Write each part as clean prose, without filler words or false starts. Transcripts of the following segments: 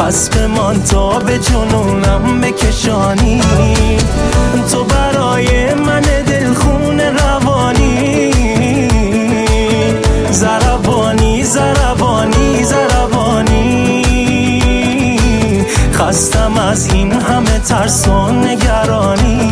پس بمان تا به جنونم بکشانی. تو برای من دلخون روانی، ضربانی ضربانی ضربانی. خستم از این همه ترس و نگرانی.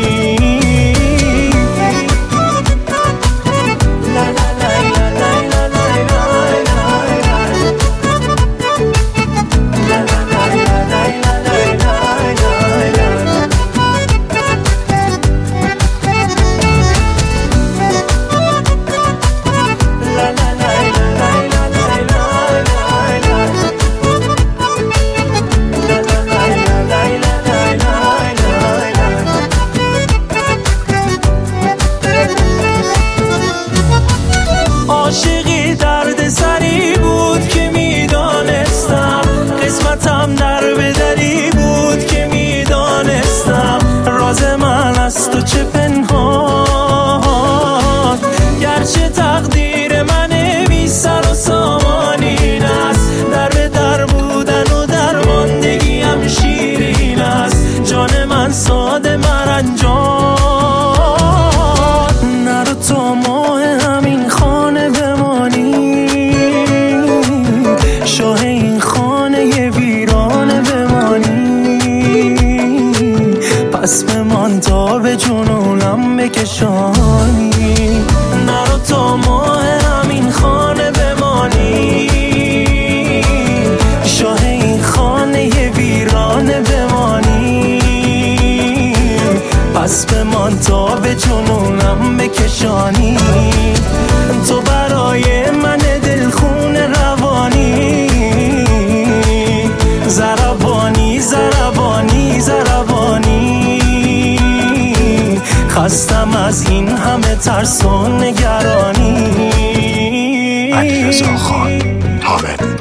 عاشقی درد سری بود که میدانستم، قسمتم در بدری بود که میدانستم. راز من از تو چه پنهان، گرچه تقدیر من بی سر و سامان این است. در به در بودن و درماندگیم شیرین است. جان من ساده مرنجان، نرو تا ماه همین خانه بمانی. شاه این خانه ویرانه بمانی. پس بمان تا به جنونم بکشانی. نرو تا ماه همین خانه بمانی. شاه این خانه ویرانه بمانی. پس بمان تا به جنونم بکشانی. تو برای من دلخون روانی، ضربانی ضربانی ضربانی. خستم از این همه ترس و نگرانی. علیرضا خان حامد